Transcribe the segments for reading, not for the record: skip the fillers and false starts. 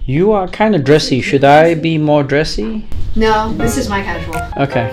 You are kind of dressy. Should I be more dressy? No, this is my casual. Okay.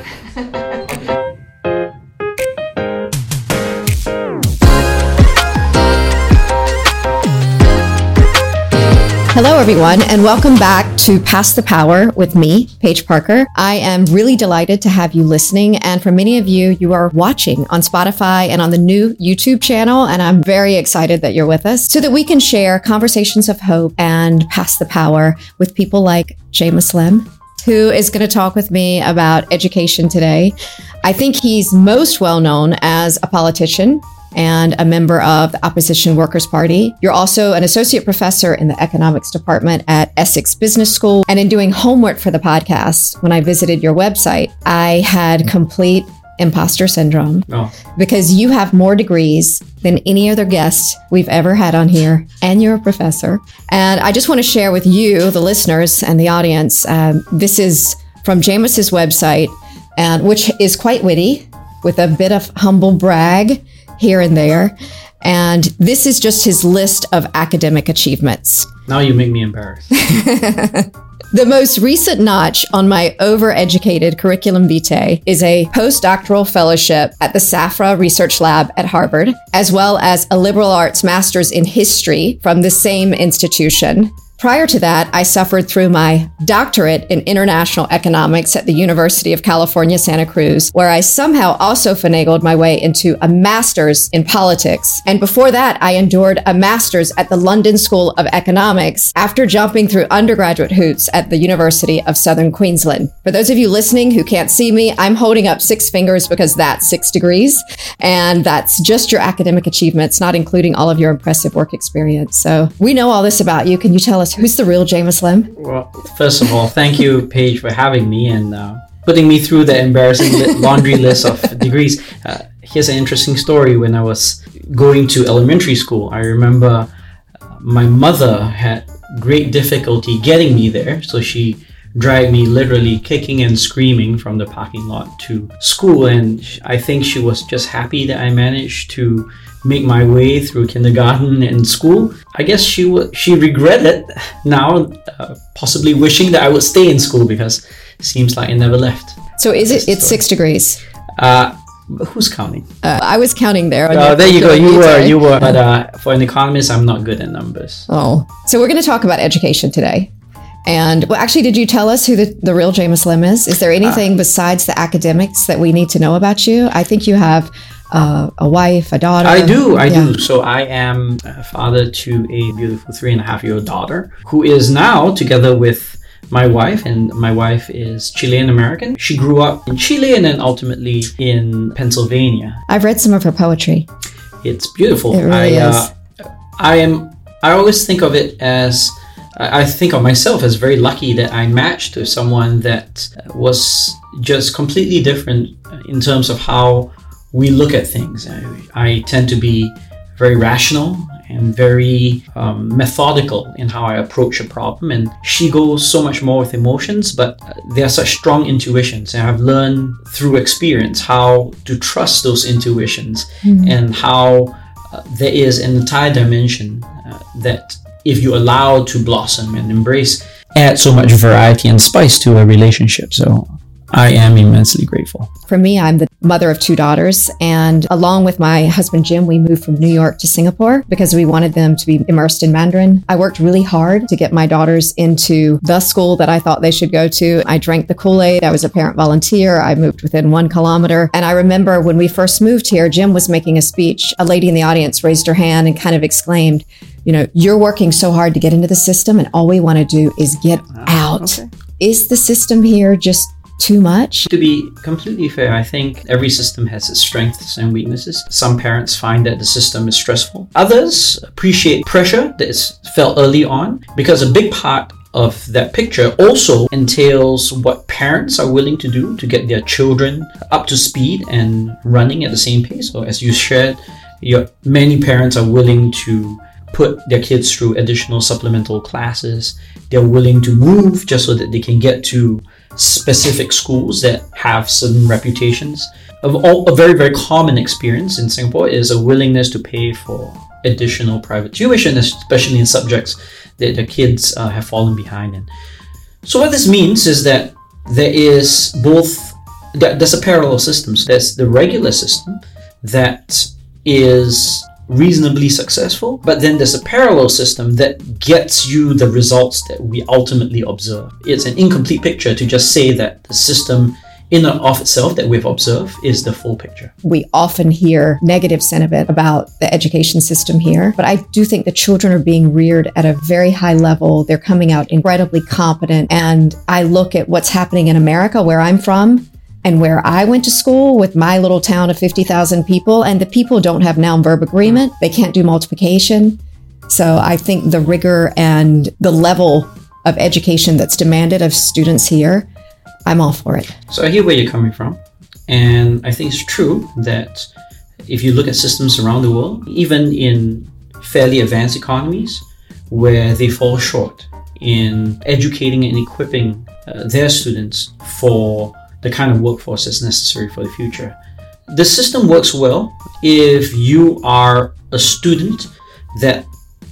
Hello, everyone, and welcome back to Pass the Power with me, Paige Parker. I am really delighted to have you listening. And for many of you, you are watching on Spotify and on the new YouTube channel. And I'm very excited that you're with us so that we can share conversations of hope and pass the power with people like Jay Muslim, who is going to talk with me about education today. I think he's most well known as a politician and a member of the Opposition Workers' Party. You're also an associate professor in the economics department at Essex Business School. And in doing homework for the podcast, when I visited your website, I had complete imposter syndrome because you have more degrees than any other guest we've ever had on here, and you're a professor. And I just want to share with you, the listeners and the audience, this is from Jameis's website, which is quite witty, with a bit of humble brag here and there. And this is just his list of academic achievements. Now you make me embarrassed. The most recent notch on my overeducated curriculum vitae is a postdoctoral fellowship at the Safra Research Lab at Harvard, as well as a liberal arts master's in history from the same institution. Prior to that, I suffered through my doctorate in international economics at the University of California, Santa Cruz, where I somehow also finagled my way into a master's in politics. And before that, I endured a master's at the London School of Economics after jumping through undergraduate hoops at the University of Southern Queensland. For those of you listening who can't see me, I'm holding up 6 fingers because that's 6 degrees. And that's just your academic achievements, not including all of your impressive work experience. So we know all this about you. Can you tell us who's the real Jay Muslim? Well, first of all, thank you, Paige, for having me and putting me through the embarrassing laundry list of degrees. Here's an interesting story. When I was going to elementary school, I remember my mother had great difficulty getting me there, so she dragged me literally kicking and screaming from the parking lot to school, and I think she was just happy that I managed to make my way through kindergarten and school. I guess she regretted now, possibly wishing that I would stay in school because it seems like I never left. So it's 6 degrees? Who's counting? I was counting there. There you go. You were. But for an economist, I'm not good at numbers. Oh, so we're going to talk about education today. And well, actually, did you tell us who the real Jay Muslim is? Is there anything besides the academics that we need to know about you? I think you have a wife, a daughter. I do. So I am a father to a beautiful 3.5-year-old daughter who is now together with my wife, and my wife is Chilean American. She grew up in Chile and then ultimately in Pennsylvania. I've read some of her poetry. It's beautiful. It really is. I always think of it as, I think of myself as very lucky that I matched to someone that was just completely different in terms of how we look at things. I tend to be very rational and very methodical in how I approach a problem, and she goes so much more with emotions, but there are such strong intuitions, and I've learned through experience how to trust those intuitions and how there is an entire dimension that if you allow to blossom and embrace, add so much variety and spice to a relationship. So I am immensely grateful. For me, I'm the mother of 2 daughters, and along with my husband, Jim, we moved from New York to Singapore because we wanted them to be immersed in Mandarin. I worked really hard to get my daughters into the school that I thought they should go to. I drank the Kool-Aid. I was a parent volunteer. I moved within 1 kilometer. And I remember when we first moved here, Jim was making a speech. A lady in the audience raised her hand and kind of exclaimed, you're working so hard to get into the system, and all we want to do is get out. Okay. Is the system here just too much? To be completely fair, I think every system has its strengths and weaknesses. Some parents find that the system is stressful. Others appreciate pressure that is felt early on, because a big part of that picture also entails what parents are willing to do to get their children up to speed and running at the same pace. So as you shared, many parents are willing to put their kids through additional supplemental classes. They're willing to move just so that they can get to specific schools that have certain reputations. A very, very common experience in Singapore is a willingness to pay for additional private tuition, especially in subjects that the kids have fallen behind in. So what this means is that there's a parallel system. So there's the regular system that is reasonably successful, but then there's a parallel system that gets you the results that we ultimately observe. It's an incomplete picture to just say that the system in and of itself that we've observed is the full picture. We often hear negative sentiment about the education system here, but I do think the children are being reared at a very high level. They're coming out incredibly competent. And I look at what's happening in America, where I'm from, and where I went to school with my little town of 50,000 people, and the people don't have noun-verb agreement. They can't do multiplication. So I think the rigor and the level of education that's demanded of students here, I'm all for it. So I hear where you're coming from. And I think it's true that if you look at systems around the world, even in fairly advanced economies, where they fall short in educating and equipping their students for the kind of workforce that's necessary for the future. The system works well if you are a student that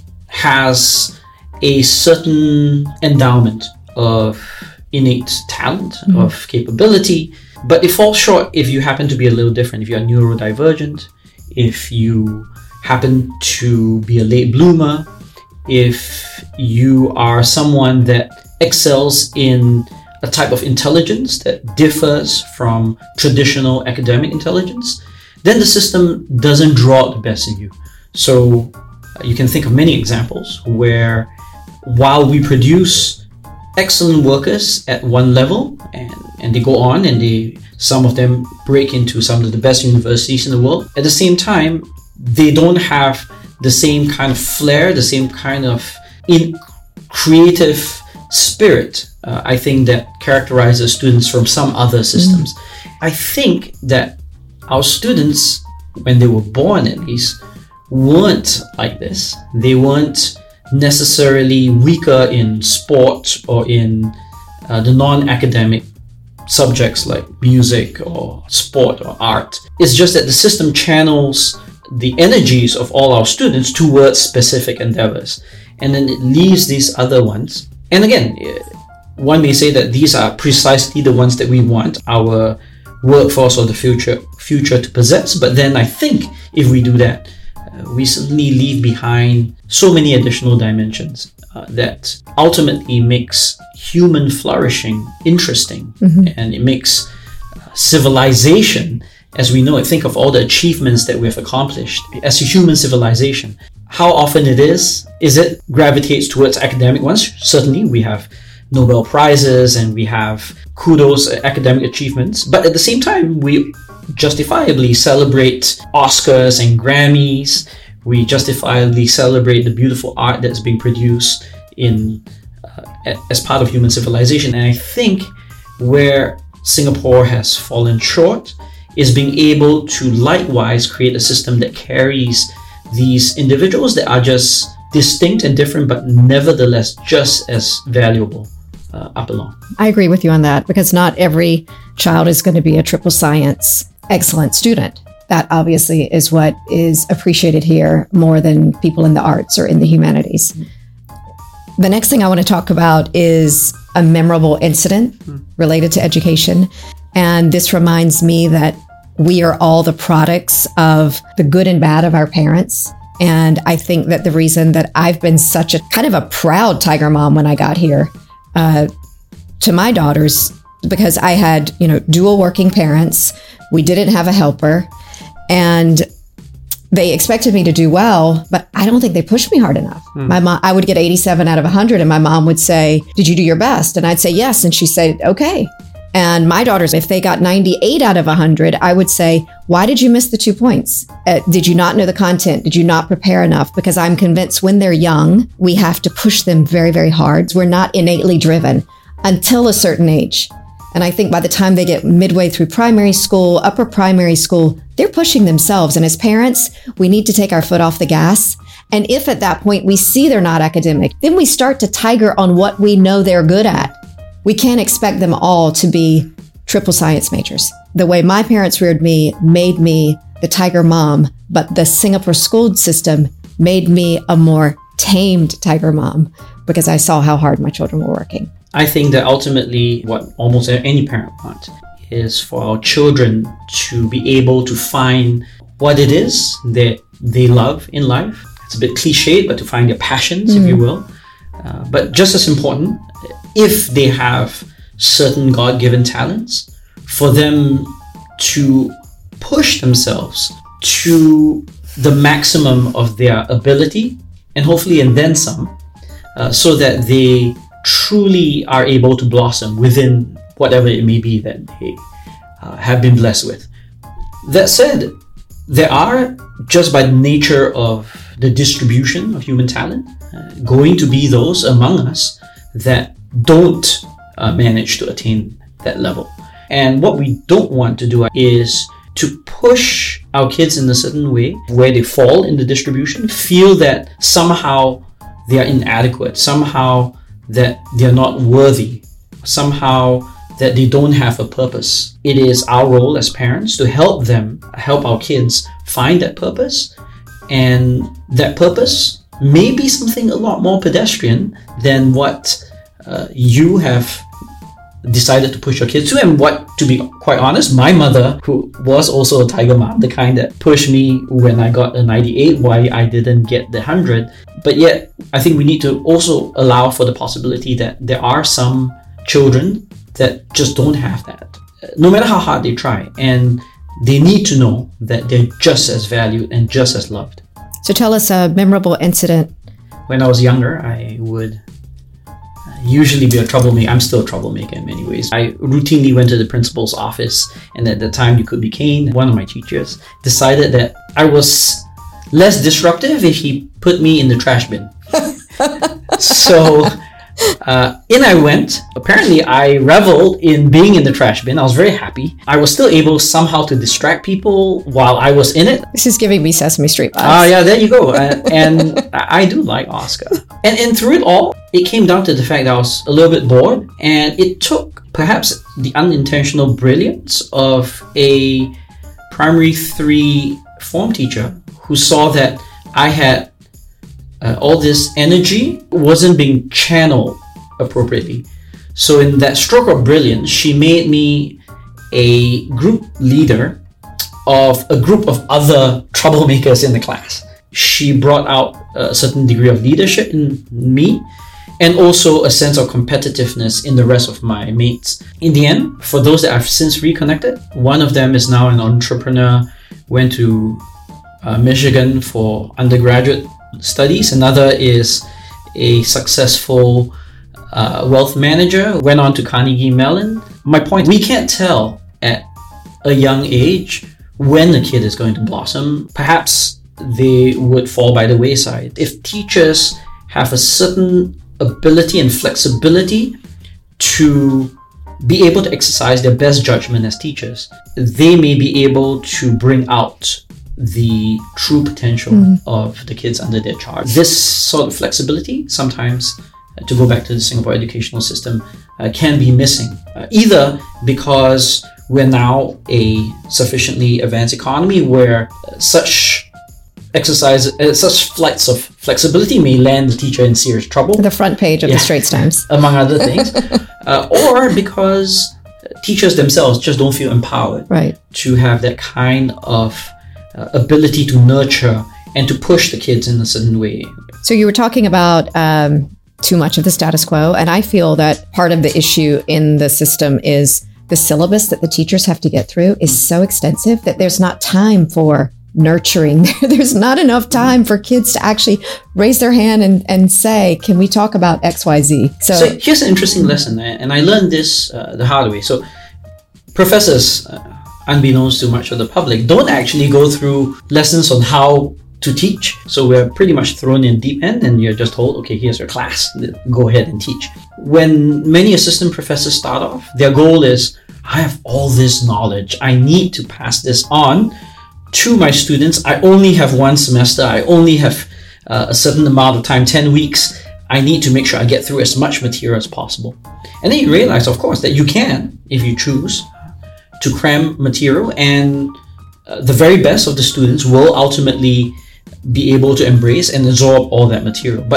has a certain endowment of innate talent, of capability, but it falls short if you happen to be a little different, if you're neurodivergent, if you happen to be a late bloomer, if you are someone that excels in a type of intelligence that differs from traditional academic intelligence, then the system doesn't draw out the best in you. So you can think of many examples where while we produce excellent workers at one level and they go on and some of them break into some of the best universities in the world, at the same time, they don't have the same kind of flair, the same kind of creative spirit, I think, that characterizes students from some other systems. I think that our students, when they were born at least, weren't like this. They weren't necessarily weaker in sport or in the non-academic subjects like music or sport or art. It's just that the system channels the energies of all our students towards specific endeavors, and then it leaves these other ones. And again, one may say that these are precisely the ones that we want our workforce of the future to possess. But then I think if we do that, we suddenly leave behind so many additional dimensions that ultimately makes human flourishing interesting, and it makes civilization as we know it. Think of all the achievements that we have accomplished as a human civilization. How often it gravitates towards academic ones? Certainly, we have Nobel Prizes and we have kudos academic achievements, but at the same time, we justifiably celebrate Oscars and Grammys. We justifiably celebrate the beautiful art that's being produced as part of human civilization. And I think where Singapore has fallen short is being able to likewise create a system that carries these individuals that are just distinct and different, but nevertheless just as valuable up along. I agree with you on that, because not every child is going to be a triple science excellent student. That obviously is what is appreciated here more than people in the arts or in the humanities. The next thing I want to talk about is a memorable incident related to education. And this reminds me that we are all the products of the good and bad of our parents. And I think that the reason that I've been such a kind of a proud Tiger mom when I got here to my daughters, because I had, dual working parents. We didn't have a helper, and they expected me to do well, but I don't think they pushed me hard enough. My mom, I would get 87 out of 100, and my mom would say, "Did you do your best?" And I'd say yes, and she said, "Okay." And my daughters, if they got 98 out of 100, I would say, "Why did you miss the 2 points? Did you not know the content? Did you not prepare enough?" Because I'm convinced when they're young, we have to push them very, very hard. We're not innately driven until a certain age. And I think by the time they get midway through primary school, upper primary school, they're pushing themselves. And as parents, we need to take our foot off the gas. And if at that point we see they're not academic, then we start to tiger on what we know they're good at. We can't expect them all to be triple science majors. The way my parents reared me made me the Tiger mom, but the Singapore school system made me a more tamed Tiger mom, because I saw how hard my children were working. I think that ultimately what almost any parent wants is for our children to be able to find what it is that they love in life. It's a bit cliched, but to find their passions, if you will. But just as important, if they have certain God-given talents, for them to push themselves to the maximum of their ability, and hopefully and then some, so that they truly are able to blossom within whatever it may be that they have been blessed with. That said, there are, just by the nature of the distribution of human talent, going to be those among us that don't manage to attain that level. And what we don't want to do is to push our kids in a certain way where they fall in the distribution, feel that somehow they are inadequate, somehow that they are not worthy, somehow that they don't have a purpose. It is our role as parents to help our kids find that purpose. And that purpose may be something a lot more pedestrian than what you have decided to push your kids to, and what, to be quite honest, my mother, who was also a tiger mom, the kind that pushed me when I got a 98, why I didn't get the 100. But yet, I think we need to also allow for the possibility that there are some children that just don't have that, no matter how hard they try, and they need to know that they're just as valued and just as loved. So tell us a memorable incident. When I was younger, I would usually be a troublemaker. I'm still a troublemaker in many ways. I routinely went to the principal's office, and at the time you could be caned. One of my teachers decided that I was less disruptive if he put me in the trash bin. So in I went. Apparently I reveled in being in the trash bin. I was very happy. I was still able somehow to distract people while I was in it. This is giving me Sesame Street vibes. Yeah, there you go. And I do like Oscar. And through it all, it came down to the fact that I was a little bit bored, and it took perhaps the unintentional brilliance of a primary 3 form teacher who saw that I had all this energy wasn't being channeled appropriately. So in that stroke of brilliance, she made me a group leader of a group of other troublemakers in the class. She brought out a certain degree of leadership in me, and also a sense of competitiveness in the rest of my mates. In the end, for those that I've since reconnected, one of them is now an entrepreneur, went to Michigan for undergraduate studies. Another is a successful wealth manager, went on to Carnegie Mellon. My point, we can't tell at a young age when a kid is going to blossom. Perhaps they would fall by the wayside. If teachers have a certain ability and flexibility to be able to exercise their best judgment as teachers, they may be able to bring out the true potential of the kids under their charge. This sort of flexibility, sometimes, to go back to the Singapore educational system, can be missing. Either because we're now a sufficiently advanced economy where such flights of flexibility may land the teacher in serious trouble. The front page of the Straits Times. Among other things. Or because teachers themselves just don't feel empowered to have that kind of ability to nurture and to push the kids in a certain way. So you were talking about too much of the status quo, and I feel that part of the issue in the system is the syllabus that the teachers have to get through is so extensive that there's not time for nurturing. There's not enough time for kids to actually raise their hand and say, can we talk about XYZ? So here's an interesting lesson, and I learned this the hard way. So professors, unbeknownst to much of the public, don't actually go through lessons on how to teach. So we're pretty much thrown in deep end, and you're just told, okay, here's your class, go ahead and teach. When many assistant professors start off, their goal is, I have all this knowledge, I need to pass this on to my students. I only have one semester, I only have a certain amount of time, 10 weeks. I need to make sure I get through as much material as possible. And then you realize, of course, that you can, if you choose, to cram material, and the very best of the students will ultimately be able to embrace and absorb all that material. But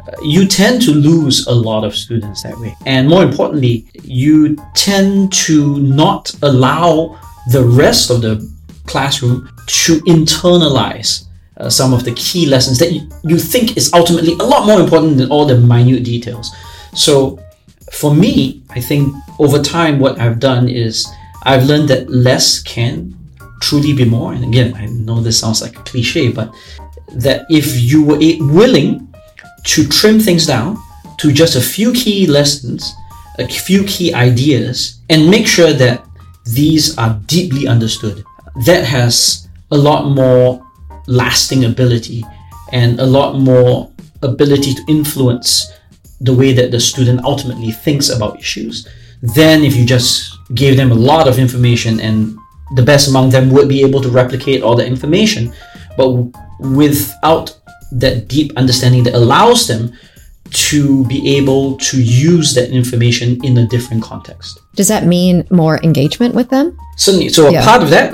you tend to lose a lot of students that way. And more importantly, you tend to not allow the rest of the classroom to internalize some of the key lessons that you think is ultimately a lot more important than all the minute details. So for me, I think over time what I've done is I've learned that less can truly be more. And again, I know this sounds like a cliche, but that if you were willing to trim things down to just a few key lessons, a few key ideas, and make sure that these are deeply understood, that has a lot more lasting ability and a lot more ability to influence the way that the student ultimately thinks about issues than if you just gave them a lot of information and the best among them would be able to replicate all the information, but without that deep understanding that allows them to be able to use that information in a different context. Does that mean more engagement with them? Certainly. So a part of that,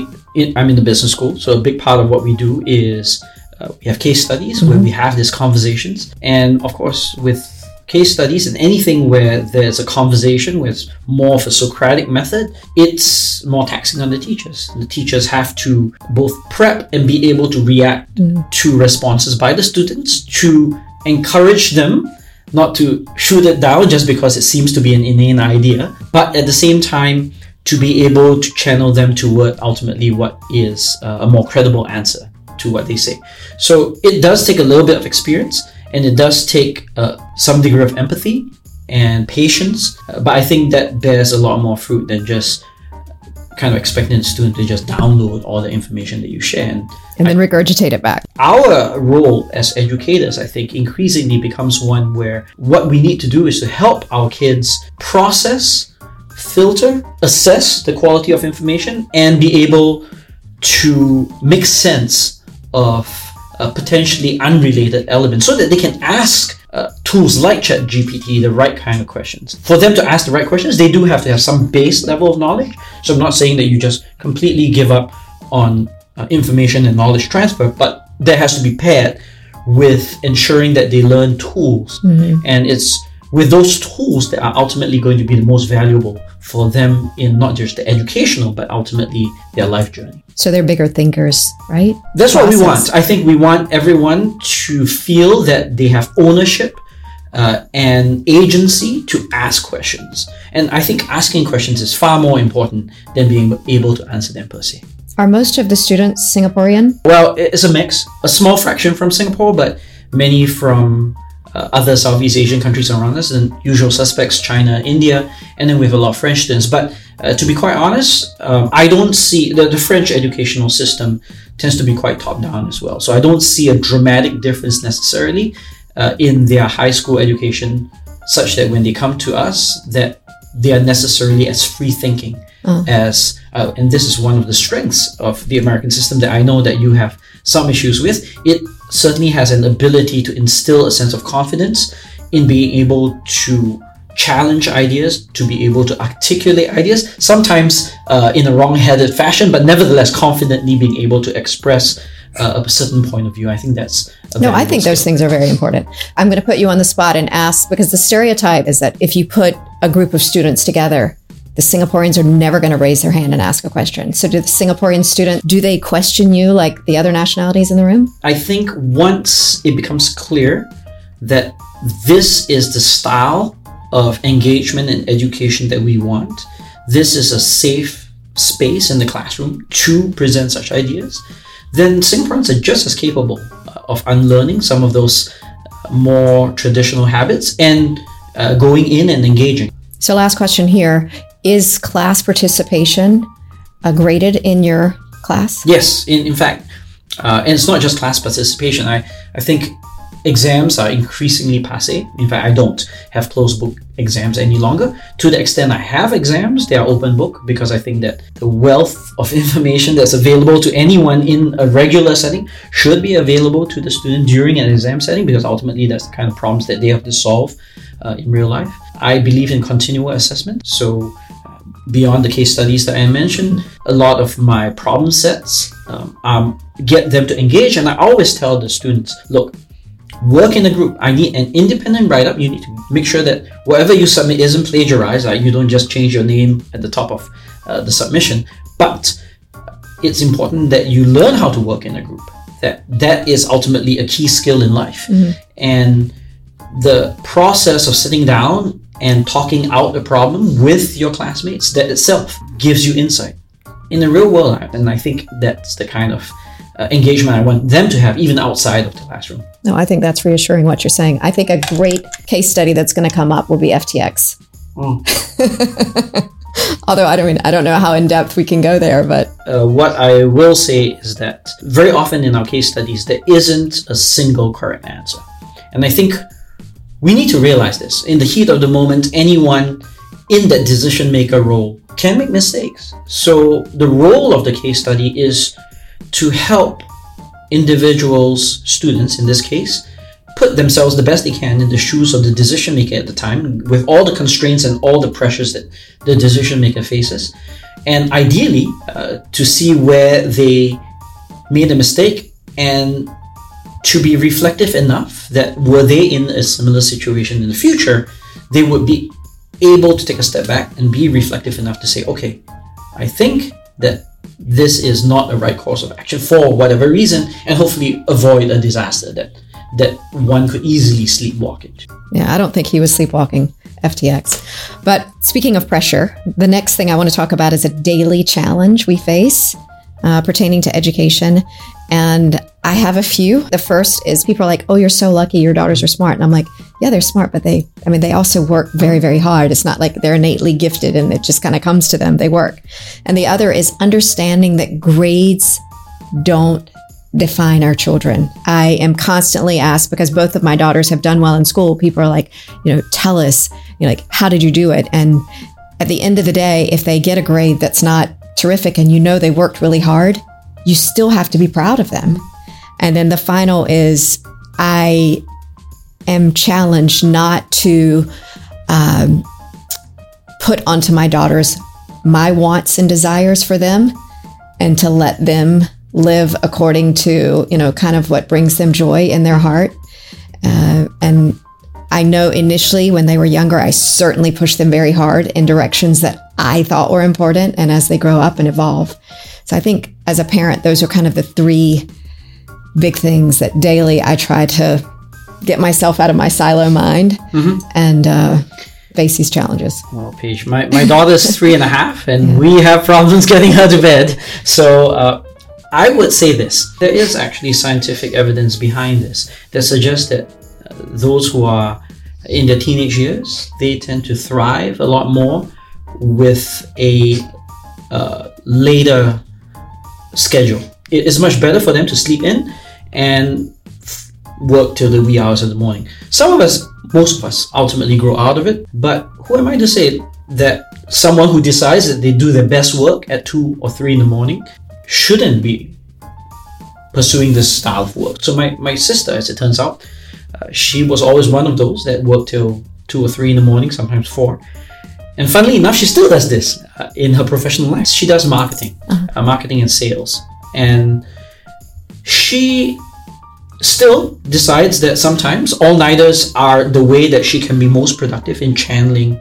I'm in the business school, so a big part of what we do is we have case studies where we have these conversations. And of course, with case studies and anything where there's a conversation with more of a Socratic method, it's more taxing on the teachers. The teachers have to both prep and be able to react to responses by the students, to encourage them not to shoot it down just because it seems to be an inane idea, but at the same time to be able to channel them toward ultimately what is a more credible answer to what they say. So it does take a little bit of experience, and it does take some degree of empathy and patience, but I think that bears a lot more fruit than just kind of expecting the student to just download all the information that you share and then regurgitate it back. Our role as educators, I think, increasingly becomes one where what we need to do is to help our kids process, filter, assess the quality of information, and be able to make sense of potentially unrelated elements so that they can ask tools like ChatGPT the right kind of questions. For them to ask the right questions, they do have to have some base level of knowledge. So I'm not saying that you just completely give up on information and knowledge transfer, but that has to be paired with ensuring that they learn tools. And it's with those tools that are ultimately going to be the most valuable for them in not just the educational, but ultimately their life journey. So they're bigger thinkers, right? That's what we want. I think we want everyone to feel that they have ownership and agency to ask questions. And I think asking questions is far more important than being able to answer them per se. Are most of the students Singaporean? Well, it's a mix. A small fraction from Singapore, but many from other Southeast Asian countries around us, and usual suspects, China, India, and then we have a lot of French students. But to be quite honest, I don't see the French educational system tends to be quite top-down as well. So I don't see a dramatic difference necessarily in their high school education, such that when they come to us, that they are necessarily as free-thinking as, and this is one of the strengths of the American system that I know that you have some issues with. It certainly has an ability to instill a sense of confidence in being able to challenge ideas, to be able to articulate ideas, sometimes in a wrong-headed fashion, but nevertheless confidently being able to express a certain point of view. I think that's I think those things are very important. I'm going to put you on the spot and ask, because the stereotype is that if you put a group of students together, the Singaporeans are never going to raise their hand and ask a question. So do the Singaporean students, do they question you like the other nationalities in the room? I think once it becomes clear that this is the style of engagement and education that we want, this is a safe space in the classroom to present such ideas, then Singaporeans are just as capable of unlearning some of those more traditional habits and going in and engaging. So last question here. Is class participation graded in your class? Yes, in fact, and it's not just class participation. I think exams are increasingly passé. In fact, I don't have closed book exams any longer. To the extent I have exams, they are open book, because I think that the wealth of information that's available to anyone in a regular setting should be available to the student during an exam setting, because ultimately that's the kind of problems that they have to solve in real life. I believe in continual assessment. So beyond the case studies that I mentioned, a lot of my problem sets get them to engage. And I always tell the students, look, work in a group. I need an independent write-up. You need to make sure that whatever you submit isn't plagiarized. You don't just change your name at the top of the submission. But it's important that you learn how to work in a group. That is ultimately a key skill in life. And the process of sitting down and talking out the problem with your classmates, that itself gives you insight. In the real world, and I think that's the kind of engagement I want them to have, even outside of the classroom. No, I think that's reassuring what you're saying. I think a great case study that's going to come up will be FTX. Although I don't know how in depth we can go there, but what I will say is that very often in our case studies, there isn't a single correct answer. And I think we need to realize this. In the heat of the moment, anyone in that decision maker role can make mistakes. So the role of the case study is to help individuals, students in this case, put themselves the best they can in the shoes of the decision maker at the time, with all the constraints and all the pressures that the decision maker faces, and ideally to see where they made a mistake and to be reflective enough that were they in a similar situation in the future, they would be able to take a step back and be reflective enough to say, okay, I think that this is not the right course of action for whatever reason, and hopefully avoid a disaster that one could easily sleepwalk into. Yeah, I don't think he was sleepwalking, FTX. But speaking of pressure, the next thing I want to talk about is a daily challenge we face pertaining to education. And I have a few. The first is people are like, oh, you're so lucky your daughters are smart. And I'm like, yeah, they're smart, but they also work very, very hard. It's not like they're innately gifted and it just kind of comes to them. They work. And the other is understanding that grades don't define our children. I am constantly asked, because both of my daughters have done well in school, people are like, tell us, like, how did you do it? And at the end of the day, if they get a grade that's not terrific and they worked really hard, you still have to be proud of them. And then the final is, I am challenged not to put onto my daughters my wants and desires for them, and to let them live according to, kind of what brings them joy in their heart. And I know initially when they were younger, I certainly pushed them very hard in directions that I thought were important, and as they grow up and evolve. So I think as a parent, those are kind of the three big things that daily I try to get myself out of my silo mind and face these challenges. Well, Paige, my daughter's 3.5 and we have problems getting her to bed. So I would say this. There is actually scientific evidence behind this that suggests that those who are in their teenage years, they tend to thrive a lot more with a later schedule. It is much better for them to sleep in and work till the wee hours of the morning. Most of us ultimately grow out of it, but who am I to say that someone who decides that they do their best work at 2 or 3 in the morning shouldn't be pursuing this style of work? So my sister, as it turns out, she was always one of those that worked till 2 or 3 in the morning, sometimes 4. And funnily enough, she still does this in her professional life. She does marketing and sales. And she still decides that sometimes all-nighters are the way that she can be most productive in channeling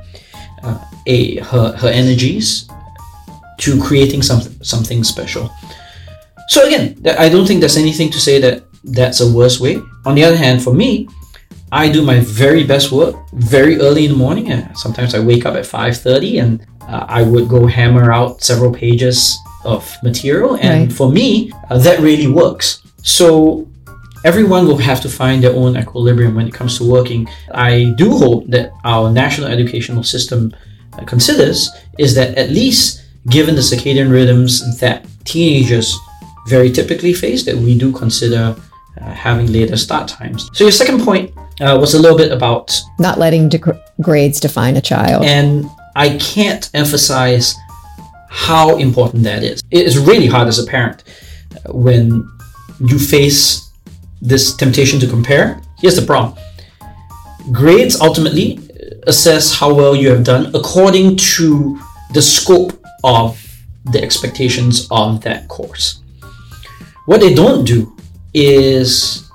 her energies to creating something special. So again, I don't think there's anything to say that that's a worse way. On the other hand, for me, I do my very best work very early in the morning. Sometimes I wake up at 5:30 and I would go hammer out several pages of material. And for me, that really works. So everyone will have to find their own equilibrium when it comes to working. I do hope that our national educational system considers is that, at least given the circadian rhythms that teenagers very typically face, that we do consider having later start times. So your second point was a little bit about not letting grades define a child. And I can't emphasize how important that is. It is really hard as a parent when you face this temptation to compare. Here's the problem. Grades ultimately assess how well you have done according to the scope of the expectations of that course. What they don't do is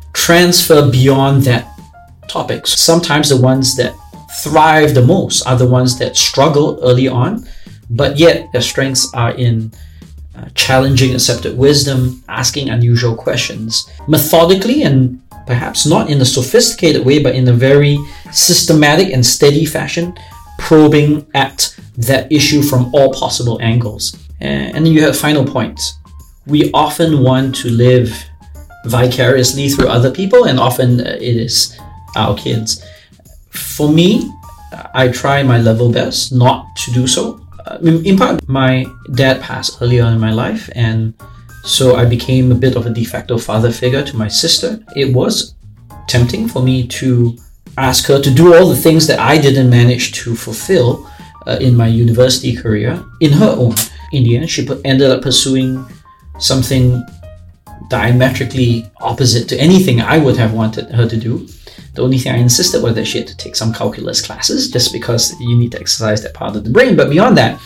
transfer beyond that topic. Sometimes the ones that thrive the most are the ones that struggle early on, but yet their strengths are in challenging accepted wisdom, asking unusual questions, methodically and perhaps not in a sophisticated way, but in a very systematic and steady fashion, probing at that issue from all possible angles. And then you have final points. We often want to live vicariously through other people, and often it is our kids. For me, I try my level best not to do so. In part, my dad passed earlier in my life, and so I became a bit of a de facto father figure to my sister. It was tempting for me to ask her to do all the things that I didn't manage to fulfill in my university career in her own. In the end, she ended up pursuing something diametrically opposite to anything I would have wanted her to do. The only thing I insisted was that she had to take some calculus classes, just because you need to exercise that part of the brain. But beyond that,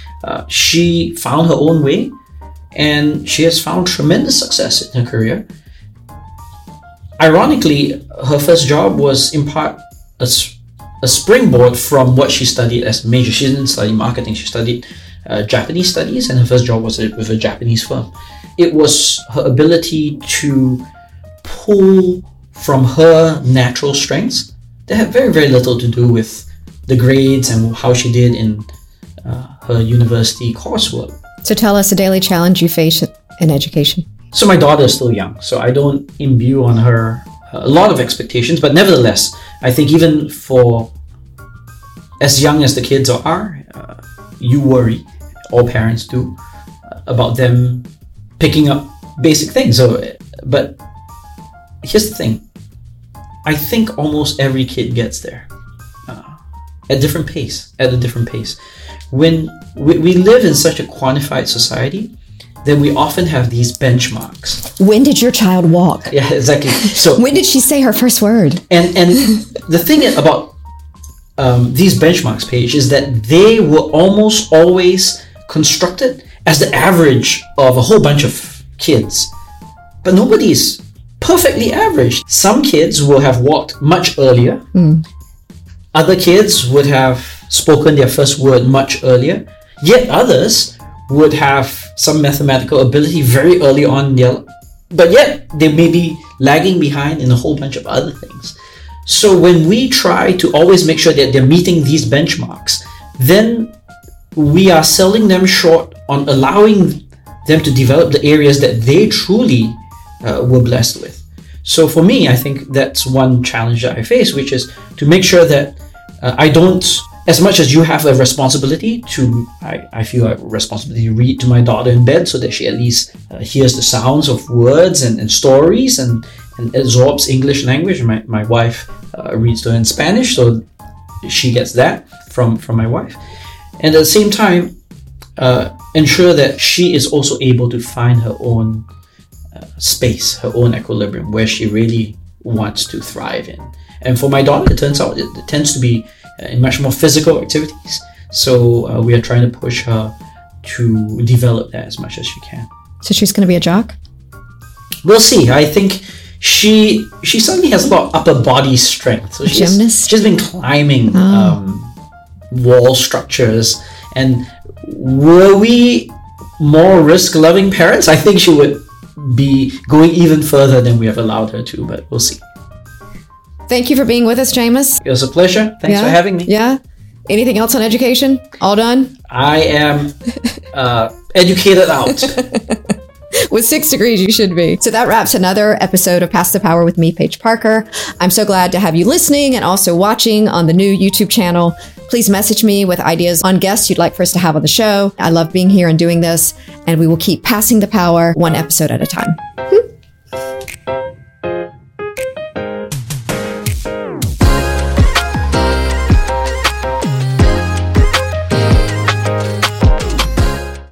she found her own way, and she has found tremendous success in her career. Ironically, her first job was in part a springboard from what she studied as a major. She didn't study marketing, she studied Japanese studies, and her first job was with a Japanese firm. It was her ability to pull from her natural strengths that had very, very little to do with the grades and how she did in her university coursework. So tell us a daily challenge you face in education. So my daughter is still young, so I don't imbue on her a lot of expectations, but nevertheless, I think even for as young as the kids are, you worry, all parents do, about them picking up basic things. But here's the thing. I think almost every kid gets there at a different pace. When we live in such a quantified society, then we often have these benchmarks. When did your child walk? Yeah, exactly. So when did she say her first word? And the thing about these benchmarks, Paige, is that they were almost always constructed as the average of a whole bunch of kids. But nobody is perfectly average. Some kids will have walked much earlier. Other kids would have spoken their first word much earlier. Yet others would have some mathematical ability very early on, but yet they may be lagging behind in a whole bunch of other things. So when we try to always make sure that they're meeting these benchmarks, then we are selling them short on allowing them to develop the areas that they truly were blessed with. So for me, I think that's one challenge that I face, which is to make sure that I don't, as much as you have a responsibility to, I feel a responsibility to read to my daughter in bed so that she at least hears the sounds of words and stories and absorbs English language. My wife reads to her in Spanish, so she gets that from my wife. And at the same time, ensure that she is also able to find her own space, her own equilibrium, where she really wants to thrive in. And for my daughter, it turns out it tends to be in much more physical activities. So we are trying to push her to develop that as much as she can. So she's going to be a jock? We'll see. I think she certainly has a lot of upper body strength. So gymnast? She's been climbing wall structures. And were we more risk-loving parents, I think she would be going even further than we have allowed her to, but we'll see. Thank you for being with us, Jamus. It was a pleasure. Thanks for having me. Yeah. Anything else on education? All done? I am educated out. With 6 degrees, you should be. So that wraps another episode of Pass the Power with me, Paige Parker. I'm so glad to have you listening and also watching on the new YouTube channel. Please message me with ideas on guests you'd like for us to have on the show. I love being here and doing this, and we will keep passing the power one episode at a time.